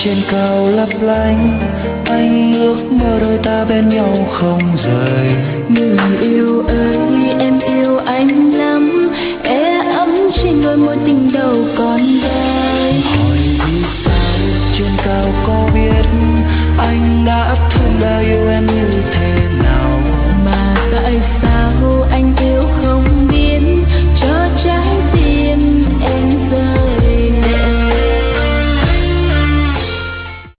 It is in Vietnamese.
trên cao lấp lánh, anh ước mơ đôi ta bên nhau không rời. Người yêu